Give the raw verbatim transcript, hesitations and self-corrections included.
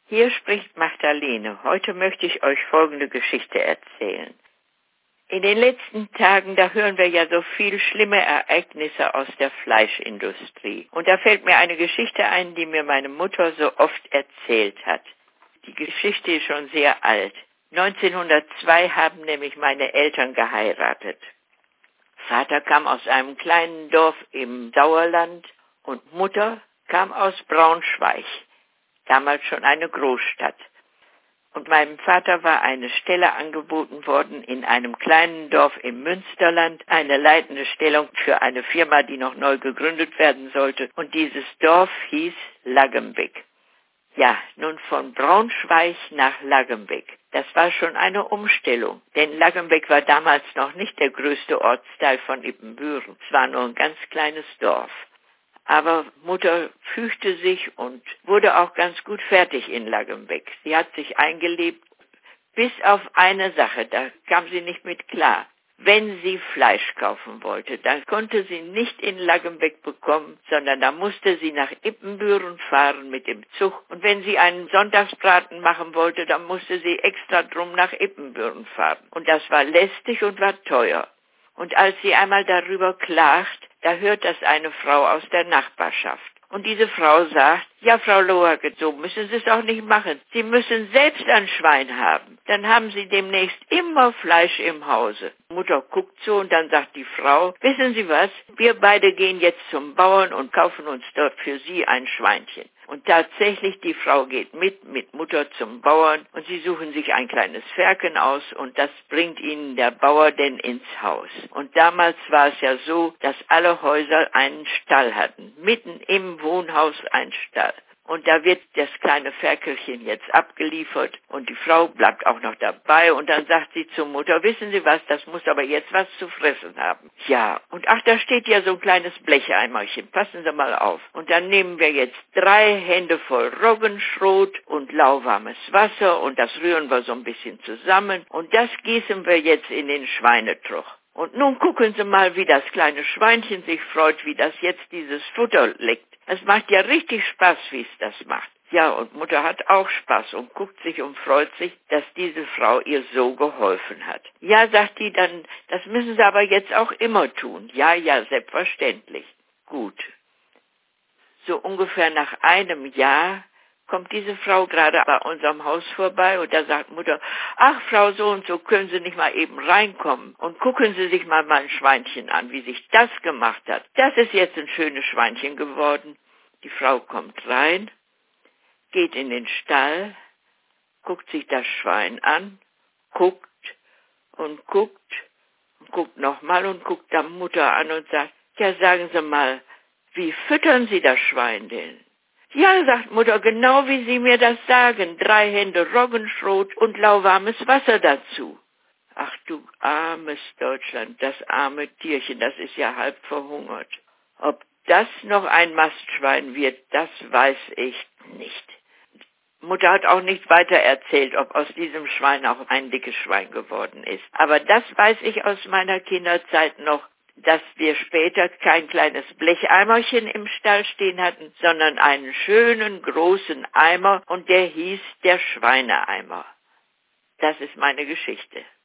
Hier spricht Magdalene. Heute möchte ich euch folgende Geschichte erzählen. In den letzten Tagen, da hören wir ja so viel schlimme Ereignisse aus der Fleischindustrie. Und da fällt mir eine Geschichte ein, die mir meine Mutter so oft erzählt hat. Die Geschichte ist schon sehr alt. neunzehnhundertzwei haben nämlich meine Eltern geheiratet. Vater kam aus einem kleinen Dorf im Sauerland und Mutter kam aus Braunschweig, damals schon eine Großstadt. Und meinem Vater war eine Stelle angeboten worden in einem kleinen Dorf im Münsterland, eine leitende Stellung für eine Firma, die noch neu gegründet werden sollte. Und dieses Dorf hieß Laggenbeck. Ja, nun von Braunschweig nach Laggenbeck. Das war schon eine Umstellung, denn Laggenbeck war damals noch nicht der größte Ortsteil von Ippenbüren. Es war nur ein ganz kleines Dorf. Aber Mutter fügte sich und wurde auch ganz gut fertig in Laggenbeck. Sie hat sich eingelebt, bis auf eine Sache, da kam sie nicht mit klar. Wenn sie Fleisch kaufen wollte, dann konnte sie nicht in Laggenbeck bekommen, sondern da musste sie nach Ippenbüren fahren mit dem Zug. Und wenn sie einen Sonntagsbraten machen wollte, dann musste sie extra drum nach Ippenbüren fahren. Und das war lästig und war teuer. Und als sie einmal darüber klagt, da hört das eine Frau aus der Nachbarschaft. Und diese Frau sagt, ja, Frau Lohage, so müssen Sie es auch nicht machen. Sie müssen selbst ein Schwein haben. Dann haben Sie demnächst immer Fleisch im Hause. Mutter guckt so und dann sagt die Frau, wissen Sie was, wir beide gehen jetzt zum Bauern und kaufen uns dort für Sie ein Schweinchen. Und tatsächlich, die Frau geht mit, mit Mutter zum Bauern und sie suchen sich ein kleines Ferken aus und das bringt ihnen der Bauer denn ins Haus. Und damals war es ja so, dass alle Häuser einen Stall hatten, mitten im Wohnhaus ein Stall. Und da wird das kleine Ferkelchen jetzt abgeliefert und die Frau bleibt auch noch dabei und dann sagt sie zur Mutter, wissen Sie was, das muss aber jetzt was zu fressen haben. Ja, und ach, da steht ja so ein kleines Blecheimerchen, passen Sie mal auf. Und dann nehmen wir jetzt drei Hände voll Roggenschrot und lauwarmes Wasser und das rühren wir so ein bisschen zusammen und das gießen wir jetzt in den Schweinetrog. Und nun gucken Sie mal, wie das kleine Schweinchen sich freut, wie das jetzt dieses Futter leckt. Es macht ja richtig Spaß, wie es das macht. Ja, und Mutter hat auch Spaß und guckt sich und freut sich, dass diese Frau ihr so geholfen hat. Ja, sagt die dann, das müssen Sie aber jetzt auch immer tun. Ja, ja, selbstverständlich. Gut. So ungefähr nach einem Jahr kommt diese Frau gerade bei unserem Haus vorbei und da sagt Mutter, ach Frau so und so, können Sie nicht mal eben reinkommen und gucken Sie sich mal mein Schweinchen an, wie sich das gemacht hat. Das ist jetzt ein schönes Schweinchen geworden. Die Frau kommt rein, geht in den Stall, guckt sich das Schwein an, guckt und guckt und guckt nochmal und guckt dann Mutter an und sagt, ja sagen Sie mal, wie füttern Sie das Schwein denn? Ja, sagt Mutter, genau wie Sie mir das sagen. Drei Hände Roggenschrot und lauwarmes Wasser dazu. Ach du armes Deutschland, das arme Tierchen, das ist ja halb verhungert. Ob das noch ein Mastschwein wird, das weiß ich nicht. Mutter hat auch nicht weiter erzählt, ob aus diesem Schwein auch ein dickes Schwein geworden ist. Aber das weiß ich aus meiner Kinderzeit noch, dass wir später kein kleines Blecheimerchen im Stall stehen hatten, sondern einen schönen großen Eimer und der hieß der Schweineeimer. Das ist meine Geschichte.